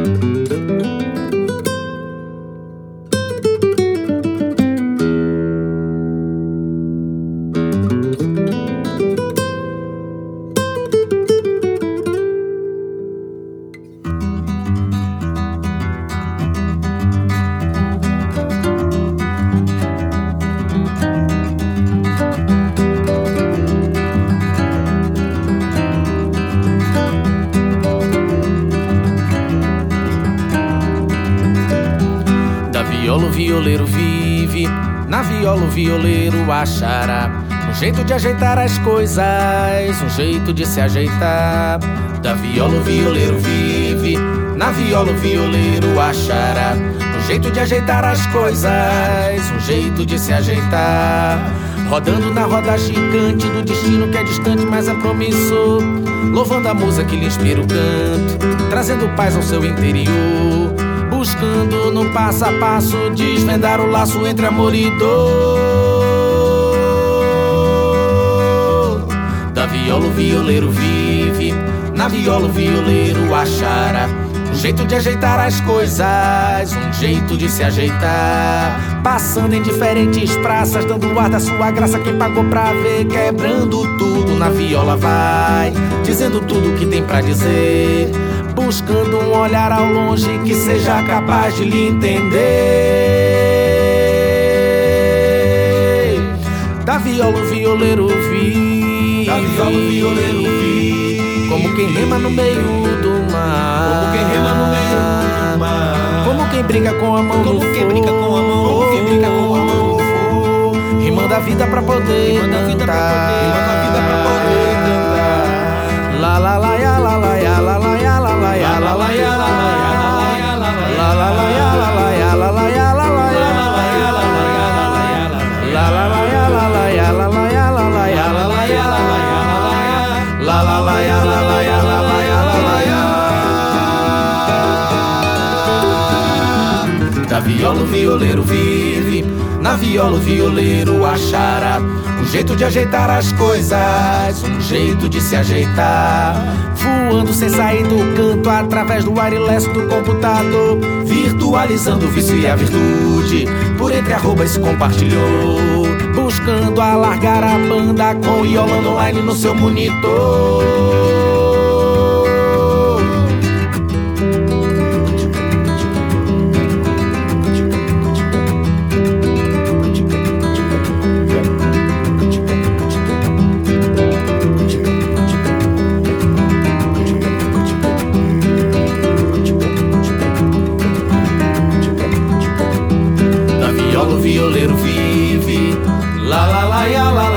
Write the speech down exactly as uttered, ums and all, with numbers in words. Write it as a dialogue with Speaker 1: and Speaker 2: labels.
Speaker 1: viola o violeiro vive, na viola o violeiro achará um jeito de ajeitar as coisas, um jeito de se ajeitar. Da viola o violeiro vive, na viola o violeiro achará um jeito de ajeitar as coisas, um jeito de se ajeitar. Rodando na roda gigante do destino que é distante, mas é promissor, louvando a musa que lhe inspira o canto, trazendo paz ao seu interior, buscando no passo a passo desvendar o laço entre amor e dor. Da viola o violeiro vive, na viola o violeiro achará um jeito de ajeitar as coisas, um jeito de se ajeitar. Passando em diferentes praças, dando o ar da sua graça, quem pagou pra ver, quebrando tudo na viola vai, dizendo tudo o que tem pra dizer, buscando um olhar ao longe que seja capaz de lhe entender. Da viola o violeiro vive,
Speaker 2: da viola o violeiro vive,
Speaker 1: como quem rema no meio do mar,
Speaker 2: como quem rema no meio do mar,
Speaker 1: como quem brinca com a mão
Speaker 2: como
Speaker 1: no
Speaker 2: quem
Speaker 1: fogo,
Speaker 2: brinca com a mão, como quem brinca com a mão no fogo,
Speaker 1: rimando a vida pra poder
Speaker 2: rimando a vida pra poder, rimando a vida pra poder cantar.
Speaker 1: La la la ya la la ya la la ya la la ya la la ya la la ya la la ya la la ya la la ya la la ya la la ya la la ya la la ya la la ya la la ya la la ya la la la la ya la la ya la la ya la la ya. Da viola o violeiro vive, na viola o violeiro achará um jeito de ajeitar as coisas, um jeito de se ajeitar. Voando sem sair do canto, através do ar ileso do computador, virtualizando o vício e a virtude, por entre arrobas se compartilhou, buscando alargar a banda com o Yolanda online no seu monitor. O violeiro vive, la la la ya la la